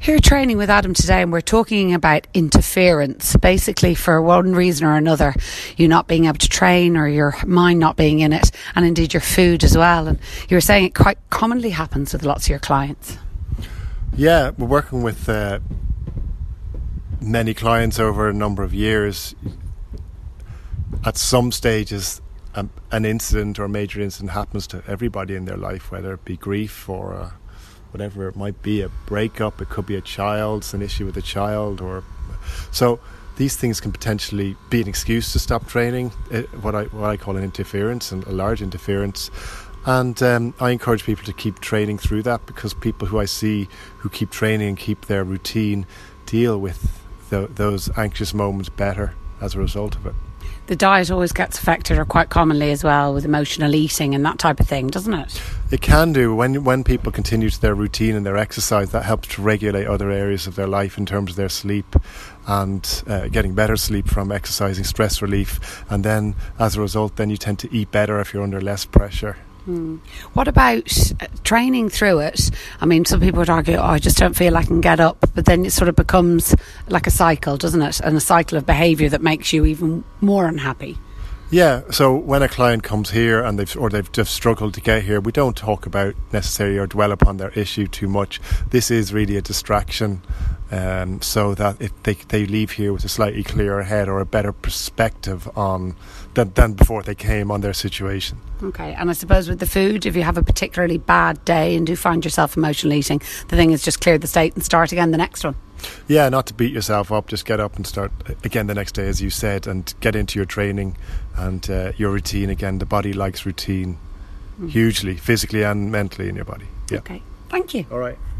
Here training with Adam today, and we're talking about interference. Basically, for one reason or another, you not being able to train or your mind not being in it, and indeed your food as well. And you were saying it quite commonly happens with lots of your clients. Yeah, we're working with many clients over a number of years. At some stages, an incident or a major incident happens to everybody in their life, whether it be grief or whatever it might be, a breakup, it could be an issue with a child, or so these things can potentially be an excuse to stop training, what I call an interference, and a large interference. And I encourage people to keep training through that, because people who I see who keep training and keep their routine deal with those anxious moments better as a result of it. The diet always gets affected, or quite commonly as well, with emotional eating and that type of thing, doesn't it? It can do. When people continue to their routine and their exercise, that helps to regulate other areas of their life in terms of their sleep and getting better sleep from exercising, stress relief. And then as a result, then you tend to eat better if you're under less pressure. What about training through it? I mean, some people would argue, I just don't feel I can get up, but then it sort of becomes like a cycle, doesn't it? And a cycle of behaviour that makes you even more unhappy. Yeah, so when a client comes here and they've just struggled to get here, we don't talk about necessarily or dwell upon their issue too much. This is really a distraction, so that they leave here with a slightly clearer head or a better perspective on than before they came on their situation. Okay, and I suppose with the food, if you have a particularly bad day and do find yourself emotional eating, the thing is just clear the state and start again the next one. Yeah, not to beat yourself up, just get up and start again the next day, as you said, and get into your training and your routine again. The body likes routine hugely, physically and mentally in your body. Yeah. Okay, thank you. All right.